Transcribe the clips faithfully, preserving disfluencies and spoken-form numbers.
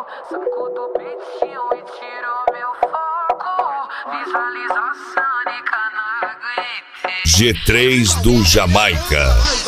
Saco do peitinho e tiro meu foco. Visualização de canaguete. G três do Jamaica.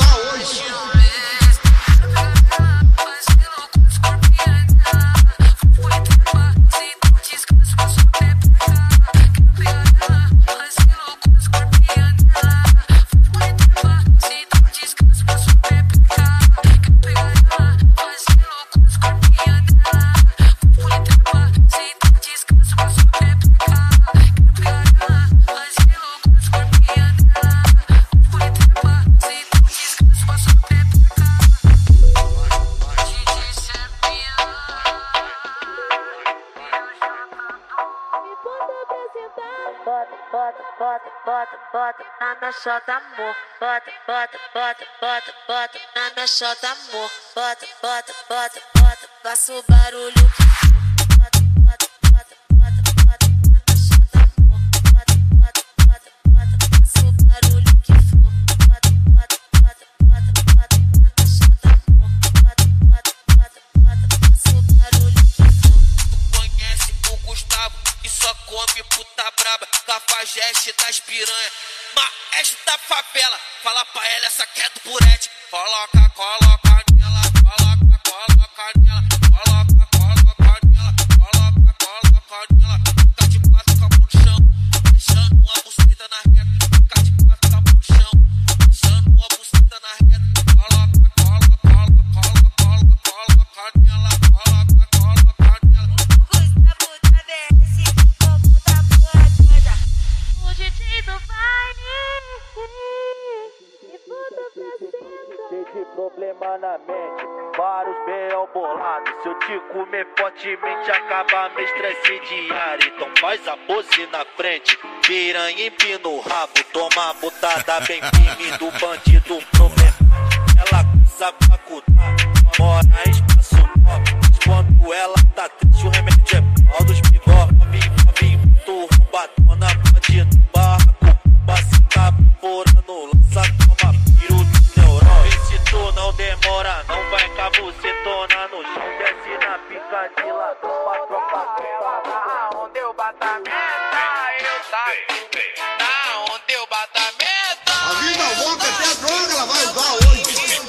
Bota, bota, bota, bota, bota na minha chota, amor. Bota, bota, bota, bota, bota na minha chota, amor. Bota, bota, bota, bota, faça o barulho que bota, bota, bota, bota, bota na minha chota, amor. Bota, bota, bota, bota, faça o barulho que for. Bota, bota, bota, bota, bota na minha chota, amor. Bota, bota, bota, bota, faça o barulho que for. Conhece o Gustavo e só come puta braba. Cafajeste das piranha, maestro da favela. Fala pra ela, essa que é do Purete. Coloca, coloca nela, coloca, coloca nela. Coloca, coloca nela, coloca, coloca nela. Fica de quatro com a mão no chão, deixando uma buceta na reta. Fica de quatro com a mão no chão, deixando uma buceta na reta. Coloca, coloca, coloca, coloca, coloca nela. Coloca, coloca nela. Gustavo da B S, como da porra toda. O D J do baile e bota pra cima. Cheio de problema na mente, vários B O bolados. Se eu te comer fortemente, acaba meu estresse diário. Então faz a pose na frente, piranha empina o rabo. Toma a botada bem firme do bandido problema. Ela sabe faculdar, mora em espaço nobre. Quando ela tá triste, o remédio é pau dos bigode. Novinho, novinho, muito rumbatona, pode no barraco. Passa cabo, forando, lança, toma piro do neurônio. E se tu não demora, não vai cabucetona no chão. Desce na pica de ladrão pra tropa. Na onde eu bato a meta, eu tá. Na onde eu bato a meta. A vida louca até a droga ela vai usar hoje.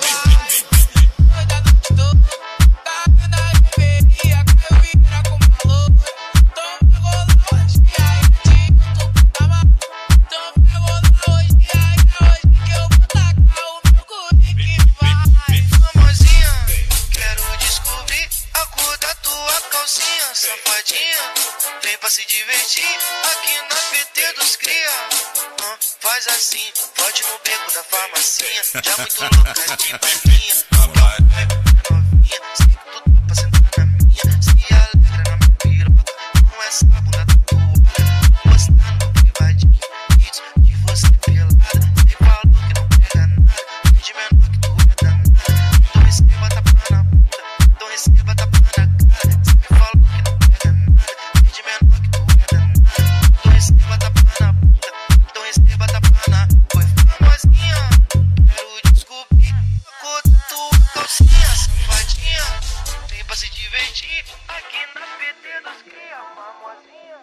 Safadinha, vem pra se divertir aqui na P T dos cria. uh, Faz assim, pode no beco da farmacinha. Já muito louca de barquinha. Novinha, sei que tu tá pra sentar na minha. Se alegra na minha piroca, com essa bunda tatuada. Postar no privadinho, vídeos de você pelada. Cê falou que não pega nada, de menor que tu é danada. Então receba tapa na bunda, então receba tapa na cara. Cê me falou que não pega nada, de menor que tu é danada. Então receba tapa na bunda, então receba tapa na. Foi famosinha, quero descobrir a cor da tua calcinha. Safadinha, vem pra se divertir aqui na P T dos cria, famosinha.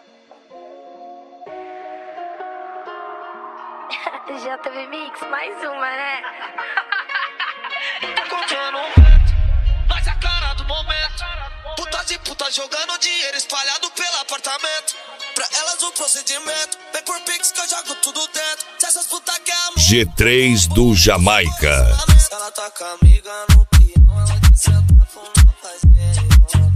J V Mix, mais uma, né? Contando um vento, mas a cara do momento. Putas e putas jogando dinheiro espalhado pelo apartamento. Pra elas o procedimento, vem por pix que eu jogo tudo dentro. Se essas putas querem amor, G três do Jamaica. se ela tá com a amiga no pião, ela quer sentar com uma fazer.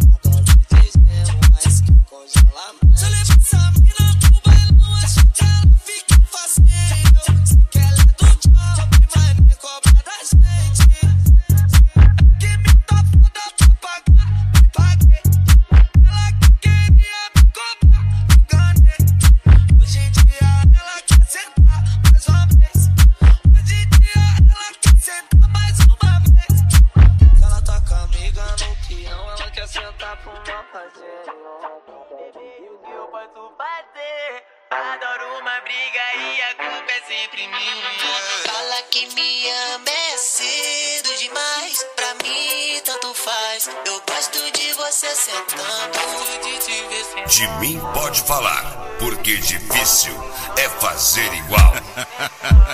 Mas que congelamento. Se eu levar essa mina pro bailão, acho que ela fica faceiro. Se que ela é do job, mas me cobra da gente. Que me tá foda pra pagar, me paguei. Ela que queria me cobrar, me enganei. Hoje em dia ela quer sentar mais uma vez. Hoje em dia ela quer sentar mais uma vez. Se ela tá com a amiga no peão, ela quer sentar pra uma fazer. E o que eu posso fazer? Adoro uma briga e a culpa é sempre minha. Fala que me ama é cedo demais. Pra mim tanto faz. Eu gosto de você. você sentando. De te ver. De mim pode falar, porque difícil é fazer igual.